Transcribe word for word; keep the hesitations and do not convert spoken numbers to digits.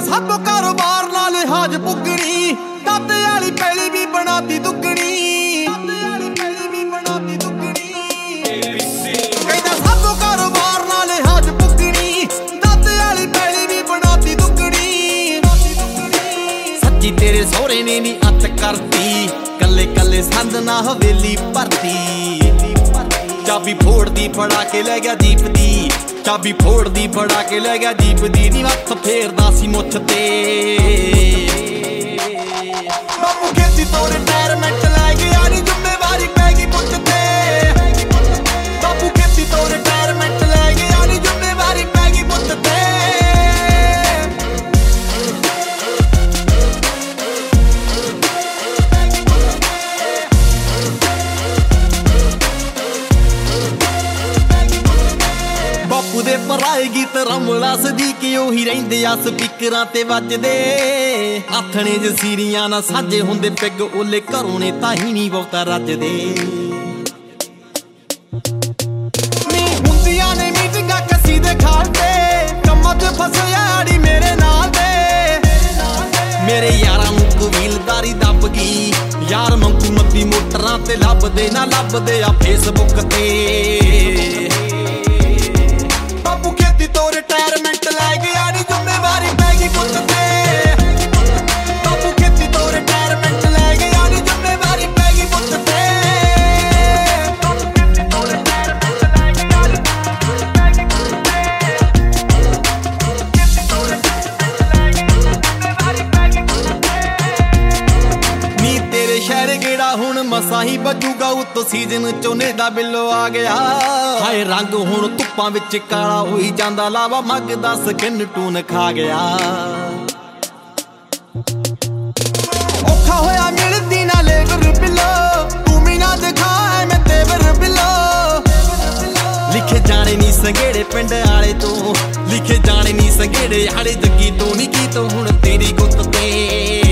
सब कारोबार ना लिहाज पुगनी दाते वाली पैली भी बनाती दुगनी कहता सब कारोबार ना लिहाज पुगनी दाते वाली पैली भी बनाती दुगनी सच्ची तेरे सोहरे ने नी अत करती कले कले संद ना हवेली भरती चाबी फोड़ दी फड़ा के ले गया जीप दी चाबी फोड़ दी फड़ा के ले गया जीप दी नी हथ फेरदा सी मुछ ते बापू खेती तो रिटायरमेंट लै गया नी जिम्मेवारी पै गई पुछ ते बापू खेती तो रिटायरमेंट लै गया नी जिम्मेवारी पै गई पुछ ते बापू दे पराए गीत रमला सदीक ओही रहिंदे आ स्पीकरां ते वजदे आथणे जसीरियां ना साझे हुंदे पिग ओले घरों ने ताही नी बहुता रजदे नी हुंदियां ने मीटिंगां कसी दे खाते कम्मां ते फसे यारी मेरे नाल दे मेरे यारां नूं कबीलदारी दब गई यार मंगू मत्ती मोटरां ते लभदे ना लभदे आ फेसबुक ते बापू खेती तो रिटायरमेंट लै गया नी जिम्मेवारी पै गई पुछ ते बापू खेती तो रिटायरमेंट लै गया नी जिम्मेवारी पै गई पुछ ते नी तेरे शहर गेड़ा हुण मसा ही बजूगा उत्तो सीजन झोने दा बिल्लो आ गया हाय रंग हुण धुप्पां विच काला होई जांदा लावा मग दा स्किन टून खा गया औखा होया मिलदी ना लेबर बिलो तू भी ना दिखा मैं तेवर बिलो लिखे जाने नी संगेड़े पिंड आले तो लिखे जाने नी संगेड़े आले जग्गी तो नी की तो हुण तेरी गुत्त ते